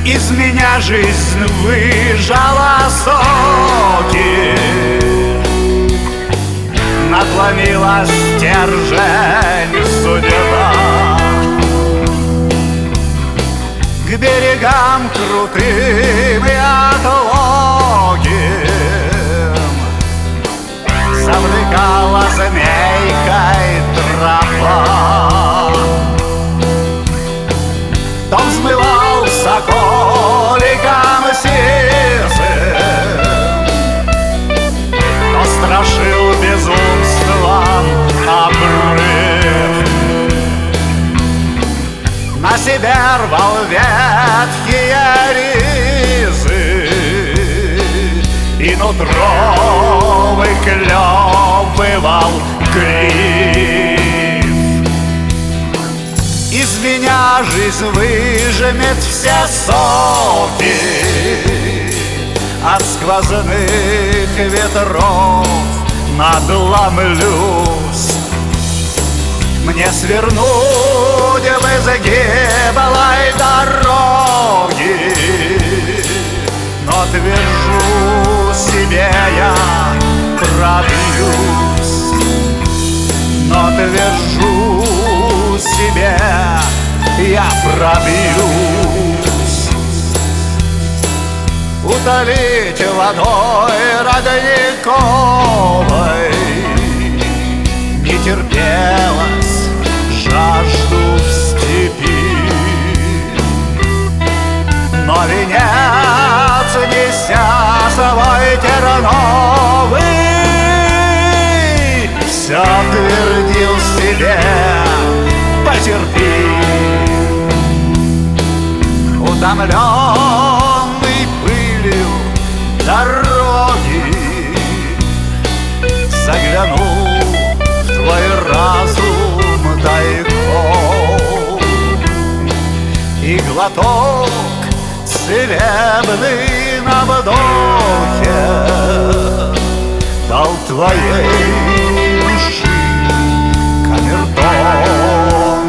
Из меня жизнь выжала соки, надломила стержень судьба. К берегам крутым и отлогим завлекала змейкой тропа. То взмывал соколиком сизым, то страшил безумством обрыв. На себя рвал ветхие ризы и нутро выклевывал гриф. Из меня жизнь выжмет все соки, от сквозных ветров надломлюсь. Мне свернуть в изгибалой дороги, но твержу себе я пробьюсь, но твержу себе я пробьюсь. Утолить водой родниковой не терпелось жажду в степи, но венец, неся свой терновый, все твердил себе: потерпи. Утомленный пылью дороги заглянул в твой разум тайком, и глоток целебный на вдохе дал твоей души камертон.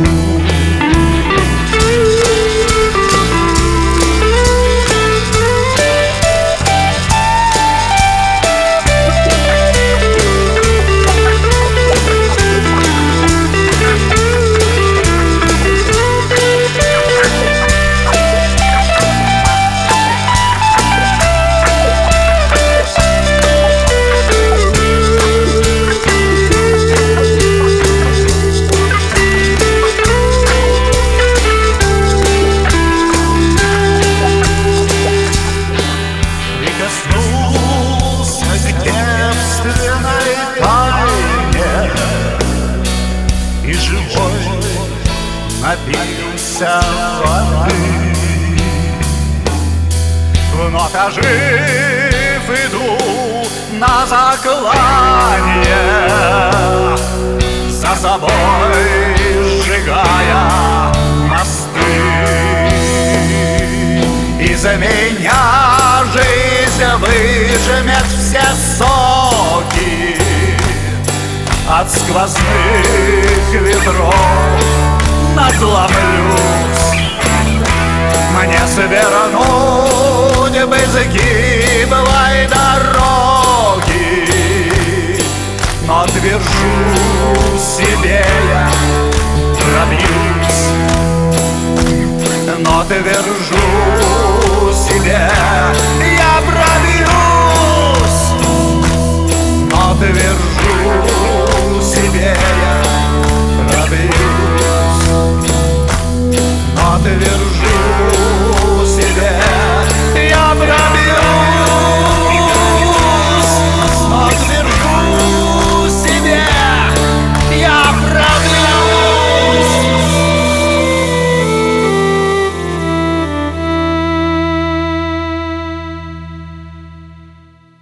Напился воды, вновь ожив иду на заклание, за собой сжигая мосты. Из меня жизнь выжмет все соки, от сквозных ветров надломлюсь. Мне свернуть в изгибалой дороги, но твержу себе я пробьюсь, но твержу себе